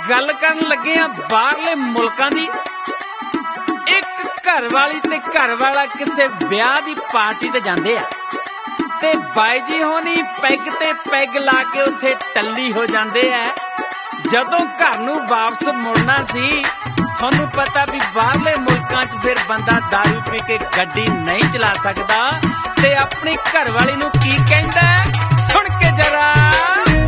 गल करन लगे आ बाहरले मुल्कां दी। एक घर वाली ते घर वाला किसे ब्याह दी पार्टी ते जांदे आ ते बाई जी होनी पैग ते पैग ला के उत्थे टल्ली हो जांदे आ। जदों घर नूं वापस मुड़ना सी, थोनू पता भी बाहरले मुल्कां च फिर बंदा दारू पी के गड्डी नहीं चला सकदा ते अपनी घर वाली नूं की कहंदा सुन के जरा।